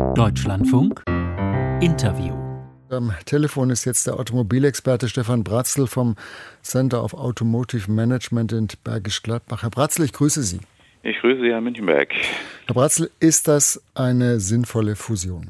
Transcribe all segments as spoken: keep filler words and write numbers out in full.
Deutschlandfunk Interview. Am Telefon ist jetzt der Automobilexperte Stefan Bratzl vom Center of Automotive Management in Bergisch Gladbach. Herr Bratzl, ich grüße Sie. Ich grüße Sie, Herr Münchenberg. Herr Bratzl, ist das eine sinnvolle Fusion?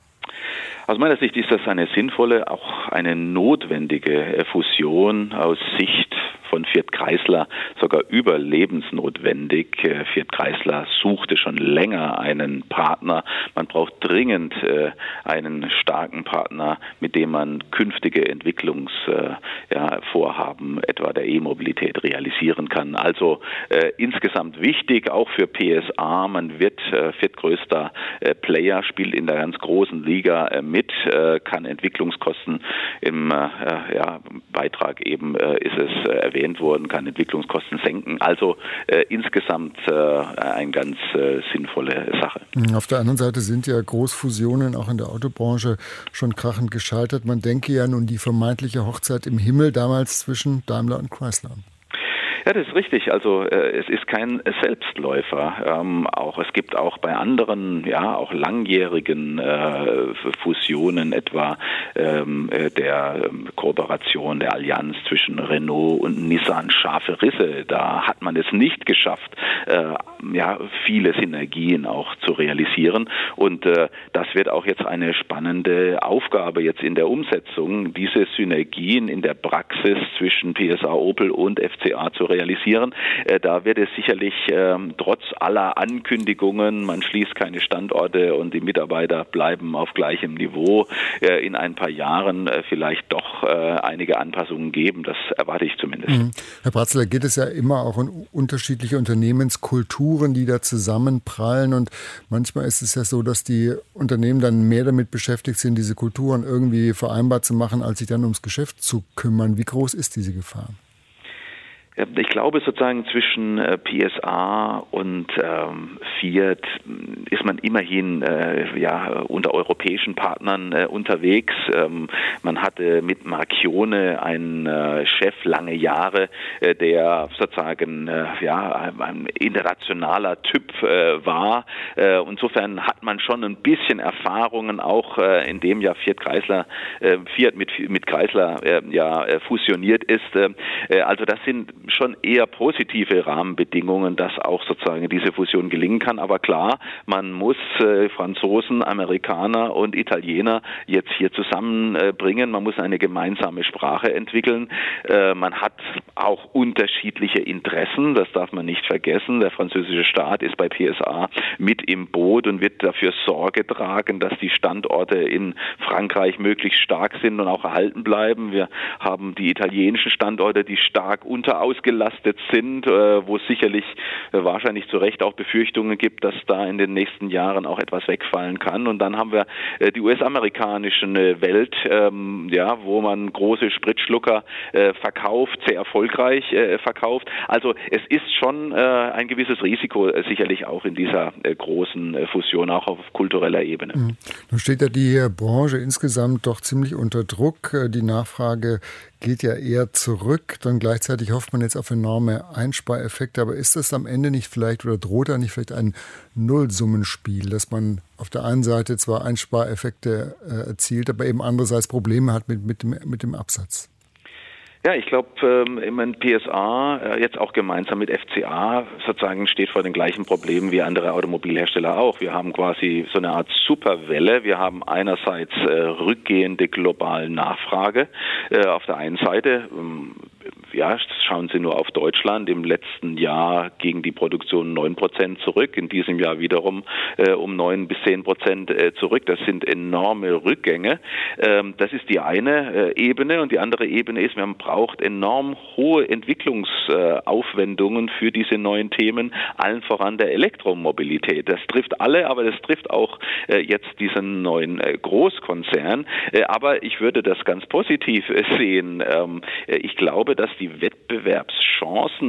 Aus meiner Sicht ist das eine sinnvolle, auch eine notwendige Fusion aus Sicht von Fiat Chrysler, sogar überlebensnotwendig. Fiat Chrysler suchte schon länger einen Partner. Man braucht dringend äh, einen starken Partner, mit dem man künftige Entwicklungsvorhaben, äh, ja, etwa der E-Mobilität, realisieren kann. Also äh, insgesamt wichtig, auch für P S A. Man wird äh, viertgrößter äh, Player, spielt in der ganz großen Liga äh, mit, äh, kann Entwicklungskosten im äh, ja, Beitrag eben äh, ist es äh, erwähnt worden, kann Entwicklungskosten senken. Also äh, insgesamt äh, eine ganz äh, sinnvolle Sache. Auf der anderen Seite sind ja Großfusionen auch in der Autobranche schon krachend gescheitert. Man denke ja nun die vermeintliche Hochzeit im Himmel damals zwischen Daimler und Chrysler. Ja, das ist richtig. Also äh, es ist kein Selbstläufer. Ähm, auch es gibt auch bei anderen, ja, auch langjährigen äh, Fusionen, etwa ähm, der ähm, Kooperation, der Allianz zwischen Renault und Nissan, scharfe Risse. Da hat man es nicht geschafft, äh, ja, viele Synergien auch zu realisieren. Und äh, das wird auch jetzt eine spannende Aufgabe jetzt in der Umsetzung, diese Synergien in der Praxis zwischen P S A Opel und F C A zu realisieren. Äh, da wird es sicherlich ähm, trotz aller Ankündigungen, man schließt keine Standorte und die Mitarbeiter bleiben auf gleichem Niveau, äh, in ein paar Jahren äh, vielleicht doch äh, einige Anpassungen geben. Das erwarte ich zumindest. Mhm. Herr Bratzl, da geht es ja immer auch um unterschiedliche Unternehmenskulturen, die da zusammenprallen, und manchmal ist es ja so, dass die Unternehmen dann mehr damit beschäftigt sind, diese Kulturen irgendwie vereinbar zu machen, als sich dann ums Geschäft zu kümmern. Wie groß ist diese Gefahr? Ich glaube, sozusagen zwischen äh, P S A und ähm, Fiat ist man immerhin äh, ja, unter europäischen Partnern äh, unterwegs. Ähm, man hatte mit Marchione einen äh, Chef lange Jahre, äh, der sozusagen äh, ja, ein internationaler Typ äh, war. Äh, insofern hat man schon ein bisschen Erfahrungen, auch äh, in dem ja Fiat Chrysler, äh, Fiat mit, mit Chrysler äh, ja, äh, fusioniert ist. Äh, also das sind schon eher positive Rahmenbedingungen, dass auch sozusagen diese Fusion gelingen kann. Aber klar, man muss äh, Franzosen, Amerikaner und Italiener jetzt hier zusammenbringen. Man muss eine gemeinsame Sprache entwickeln. Äh, man hat auch unterschiedliche Interessen, das darf man nicht vergessen. Der französische Staat ist bei P S A mit im Boot und wird dafür Sorge tragen, dass die Standorte in Frankreich möglichst stark sind und auch erhalten bleiben. Wir haben die italienischen Standorte, die stark unterausgelastet sind, äh, wo es sicherlich äh, wahrscheinlich zu Recht auch Befürchtungen gibt, dass da in den nächsten Jahren auch etwas wegfallen kann. Und dann haben wir äh, die U S-amerikanische äh, Welt, ähm, ja, wo man große Spritschlucker äh, verkauft, sehr erfolgreich äh, verkauft. Also es ist schon äh, ein gewisses Risiko äh, sicherlich auch in dieser äh, großen äh, Fusion, auch auf kultureller Ebene. Mhm. Nun steht ja die Branche insgesamt doch ziemlich unter Druck. Die Nachfrage geht ja eher zurück. Dann gleichzeitig hofft man jetzt auf enorme Einspareffekte. Aber ist das am Ende nicht vielleicht oder droht da nicht vielleicht ein Nullsummenspiel, dass man auf der einen Seite zwar Einspareffekte äh, erzielt, aber eben andererseits Probleme hat mit, mit, dem, mit dem Absatz? Ja, ich glaube, ähm, P S A, äh, jetzt auch gemeinsam mit F C A, sozusagen steht vor den gleichen Problemen wie andere Automobilhersteller auch. Wir haben quasi so eine Art Superwelle. Wir haben einerseits äh, rückgehende globale Nachfrage äh, auf der einen Seite. Ähm, ja, schauen Sie nur auf Deutschland. Im letzten Jahr ging die Produktion neun Prozent zurück, in diesem Jahr wiederum äh, um neun bis zehn Prozent äh, zurück. Das sind enorme Rückgänge. Ähm, das ist die eine äh, Ebene. Und die andere Ebene ist, man braucht enorm hohe Entwicklungsaufwendungen äh, für diese neuen Themen, allen voran der Elektromobilität. Das trifft alle, aber das trifft auch äh, jetzt diesen neuen äh, Großkonzern. Äh, aber ich würde das ganz positiv äh, sehen. Ähm, ich glaube, dass die Wettbewerbschancen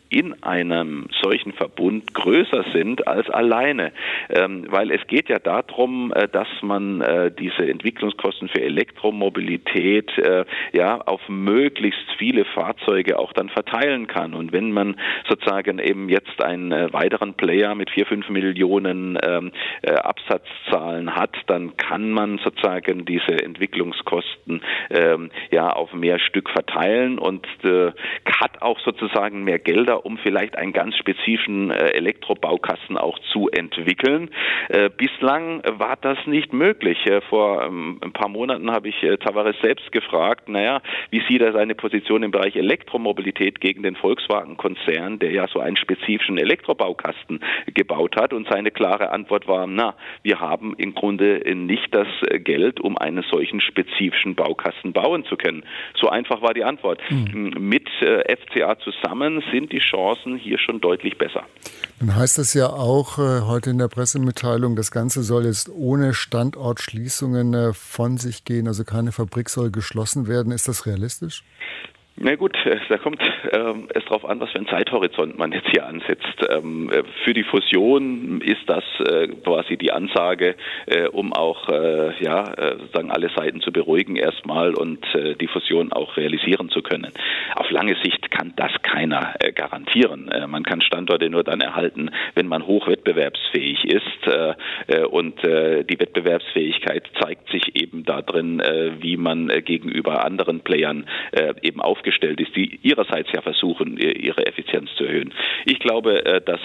in einem solchen Verbund größer sind als alleine. Ähm, weil es geht ja darum, äh, dass man äh, diese Entwicklungskosten für Elektromobilität äh, ja auf möglichst viele Fahrzeuge auch dann verteilen kann. Und wenn man sozusagen eben jetzt einen äh, weiteren Player mit vier, fünf Millionen ähm, äh, Absatzzahlen hat, dann kann man sozusagen diese Entwicklungskosten ähm, ja auf mehr Stück verteilen und äh, hat auch sozusagen mehr Gelder, um vielleicht einen ganz spezifischen äh, Elektrobaukasten auch zu entwickeln. Äh, bislang war das nicht möglich. Äh, vor ähm, ein paar Monaten habe ich äh, Tavares selbst gefragt, naja, wie sieht er seine Position im Bereich Elektromobilität gegen den Volkswagen-Konzern, der ja so einen spezifischen Elektrobaukasten gebaut hat, und seine klare Antwort war, na, wir haben im Grunde nicht das Geld, um einen solchen spezifischen Baukasten bauen zu können. So einfach war die Antwort. Mhm. Mit äh, F C A zusammen sind die Chancen hier schon deutlich besser. Dann heißt das ja auch äh, heute in der Pressemitteilung, das Ganze soll jetzt ohne Standortschließungen äh, von sich gehen, also keine Fabrik soll geschlossen werden. Ist das realistisch? Na gut, da kommt ähm, es darauf an, was für einen Zeithorizont man jetzt hier ansetzt. Ähm, für die Fusion ist das äh, quasi die Ansage, äh, um auch äh, ja sozusagen alle Seiten zu beruhigen erstmal und äh, die Fusion auch realisieren zu können. Auf lange Sicht kann das keiner äh, garantieren. Äh, man kann Standorte nur dann erhalten, wenn man hochwettbewerbsfähig ist äh, und äh, die Wettbewerbsfähigkeit zeigt sich eben darin, äh, wie man äh, gegenüber anderen Playern äh, eben aufgestellt gestellt ist, die ihrerseits ja versuchen, ihre Effizienz zu erhöhen. Ich glaube, dass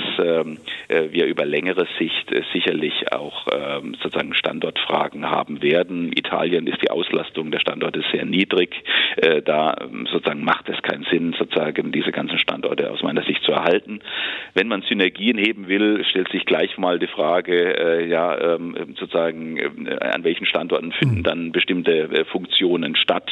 wir über längere Sicht sicherlich auch sozusagen Standortfragen haben werden. Italien ist die Auslastung der Standorte sehr niedrig. Da sozusagen macht es keinen Sinn, sozusagen diese ganzen Standorte aus meiner Sicht zu erhalten. Wenn man Synergien heben will, stellt sich gleich mal die Frage, ja, sozusagen, an welchen Standorten finden dann bestimmte Funktionen statt,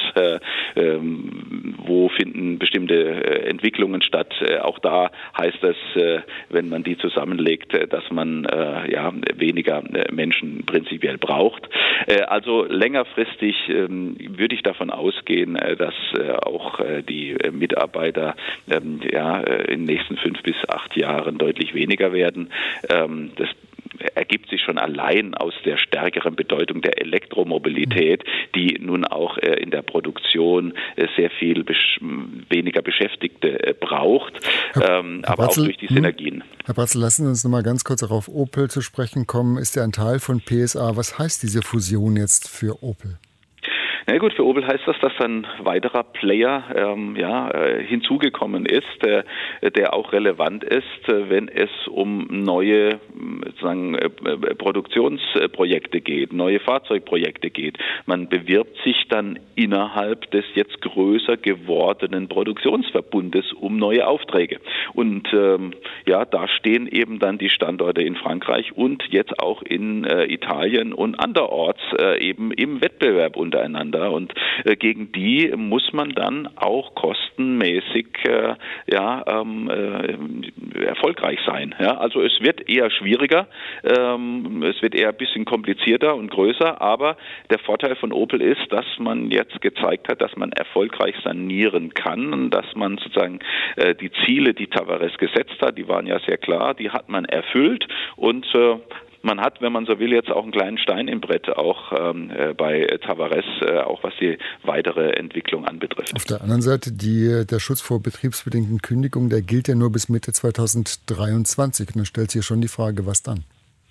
wo finden bestimmte Entwicklungen statt. Auch da heißt es, wenn man die zusammenlegt, dass man ja weniger Menschen prinzipiell braucht. Also längerfristig würde ich davon ausgehen, dass auch die Mitarbeiter ja in den nächsten fünf bis acht Jahren deutlich weniger werden. Das ergibt sich schon allein aus der stärkeren Bedeutung der Elektromobilität, die nun auch in der Produktion sehr viel besch- weniger Beschäftigte braucht, Herr, ähm, Herr aber Bratzel, auch durch die Synergien. Herr Bratzel, lassen Sie uns noch mal ganz kurz auch auf Opel zu sprechen kommen. Ist ja ein Teil von P S A. Was heißt diese Fusion jetzt für Opel? Na gut, für Opel heißt das, dass ein weiterer Player ähm, ja, äh, hinzugekommen ist, äh, der auch relevant ist, äh, wenn es um neue sozusagen, äh, Produktionsprojekte geht, neue Fahrzeugprojekte geht. Man bewirbt sich dann innerhalb des jetzt größer gewordenen Produktionsverbundes um neue Aufträge. Und ähm, ja, da stehen eben dann die Standorte in Frankreich und jetzt auch in äh, Italien und anderorts äh, eben im Wettbewerb untereinander. Und äh, gegen die muss man dann auch kostenmäßig äh, ja, ähm, äh, erfolgreich sein. Ja? Also es wird eher schwieriger, ähm, es wird eher ein bisschen komplizierter und größer, aber der Vorteil von Opel ist, dass man jetzt gezeigt hat, dass man erfolgreich sanieren kann und dass man sozusagen äh, die Ziele, die Tavares gesetzt hat, die waren ja sehr klar, die hat man erfüllt und äh, man hat, wenn man so will, jetzt auch einen kleinen Stein im Brett, auch ähm, äh, bei Tavares, äh, auch was die weitere Entwicklung anbetrifft. Auf der anderen Seite, die, der Schutz vor betriebsbedingten Kündigungen, der gilt ja nur bis Mitte zweitausenddreiundzwanzig. Und dann stellt sich ja schon die Frage, was dann?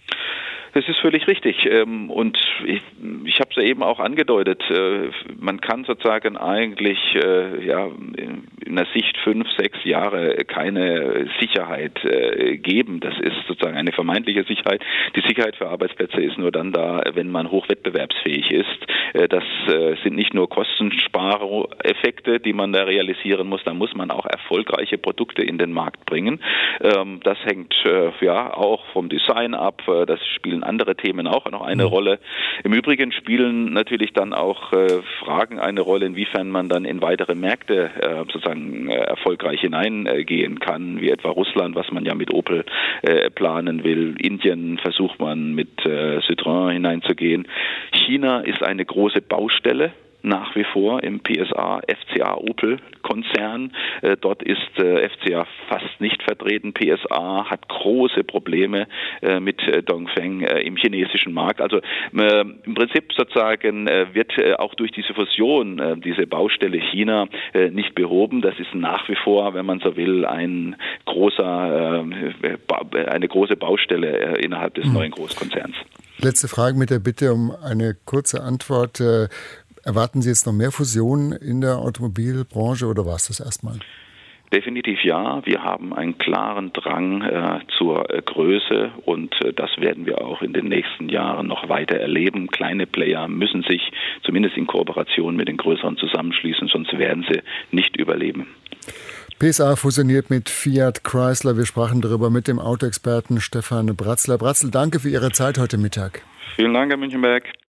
Das ist völlig richtig. Und ich, ich habe es ja eben auch angedeutet, man kann sozusagen eigentlich ja, in der Sicht fünf, sechs Jahre keine Sicherheit geben. Das ist sozusagen eine vermeintliche Sicherheit. Die Sicherheit für Arbeitsplätze ist nur dann da, wenn man hochwettbewerbsfähig ist. Das sind nicht nur Kostenspareffekte, die man da realisieren muss, da muss man auch erfolgreiche Produkte in den Markt bringen. Das hängt ja auch vom Design ab, das spielen andere Themen auch noch eine Rolle. Im Übrigen spielen natürlich dann auch äh, Fragen eine Rolle, inwiefern man dann in weitere Märkte äh, sozusagen äh, erfolgreich hineingehen äh, kann, wie etwa Russland, was man ja mit Opel äh, planen will. Indien versucht man mit äh, Citroën hineinzugehen. China ist eine große Baustelle nach wie vor im P S A, F C A Opel Konzern. Äh, dort ist äh, F C A fast nicht vertreten. P S A hat große Probleme äh, mit äh, Dongfeng äh, im chinesischen Markt. Also äh, im Prinzip sozusagen äh, wird äh, auch durch diese Fusion äh, diese Baustelle China äh, nicht behoben. Das ist nach wie vor, wenn man so will, ein großer, äh, ba- eine große Baustelle äh, innerhalb des mhm. neuen Großkonzerns. Letzte Frage mit der Bitte um eine kurze Antwort. Äh, erwarten Sie jetzt noch mehr Fusionen in der Automobilbranche oder war es das erstmal? Definitiv ja. Wir haben einen klaren Drang äh, zur äh, Größe und äh, das werden wir auch in den nächsten Jahren noch weiter erleben. Kleine Player müssen sich zumindest in Kooperation mit den größeren zusammenschließen, sonst werden sie nicht überleben. P S A fusioniert mit Fiat Chrysler. Wir sprachen darüber mit dem Autoexperten Stefan Bratzler. Bratzl, danke für Ihre Zeit heute Mittag. Vielen Dank, Herr Münchenberg.